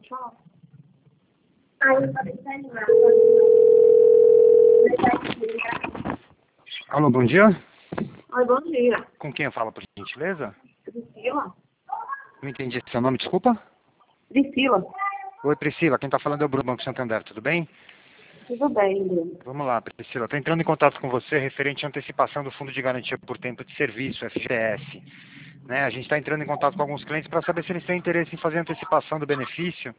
Alô, bom dia. Oi, bom dia. Com quem eu falo, por gentileza? Priscila? Não entendi seu nome, desculpa. Priscila. Oi, Priscila. Quem está falando é o Bruno Banco Santander, tudo bem? Tudo bem, Bruno. Vamos lá, Priscila. Estou entrando em contato com você referente à antecipação do Fundo de Garantia por Tempo de Serviço, FGTS. Né? A gente está entrando em contato com alguns clientes para saber se eles têm interesse em fazer a antecipação do benefício.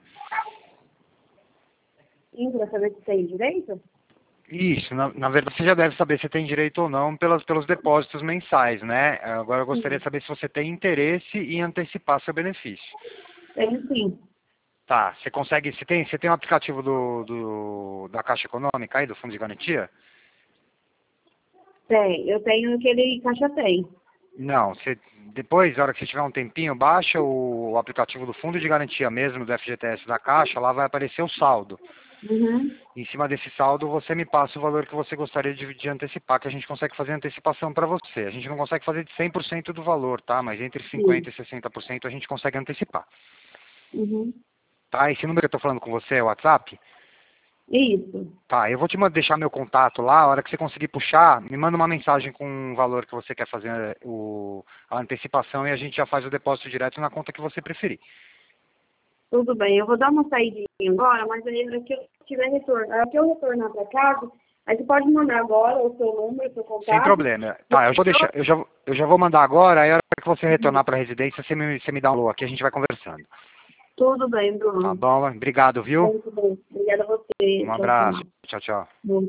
Para saber se tem direito? Isso, na verdade você já deve saber se tem direito ou não pelos depósitos mensais, né? Agora eu gostaria de saber se você tem interesse em antecipar seu benefício. Tenho sim. Tá, você tem um aplicativo da Caixa Econômica aí, do Fundo de Garantia? Tem. Eu tenho aquele Caixa Tem. Não, depois, na hora que você tiver um tempinho, baixa o aplicativo do Fundo de Garantia mesmo, do FGTS da Caixa, lá vai aparecer o saldo. Uhum. Em cima desse saldo, você me passa o valor que você gostaria de antecipar, que a gente consegue fazer antecipação para você. A gente não consegue fazer de 100% do valor, tá? Mas entre 50% e 60% a gente consegue antecipar. Uhum. Tá? Esse número que eu estou falando com você é o WhatsApp? Isso. Tá, eu vou te deixar meu contato lá, a hora que você conseguir puxar, me manda uma mensagem com o valor que você quer fazer a antecipação e a gente já faz o depósito direto na conta que você preferir. Tudo bem. Eu vou dar uma saída agora, mas aí na hora que eu tiver retorno, na hora que eu retornar para casa, aí você pode mandar agora o seu número, o seu contato. Sem problema. Tá, eu já vou mandar agora, aí a hora que você retornar para a residência, você me dá um alô aqui, a gente vai conversando. Tudo bem, Bruno. Tá bom? Obrigado, viu? Muito bem. Obrigada a você. Um abraço. Tchau, tchau. Bom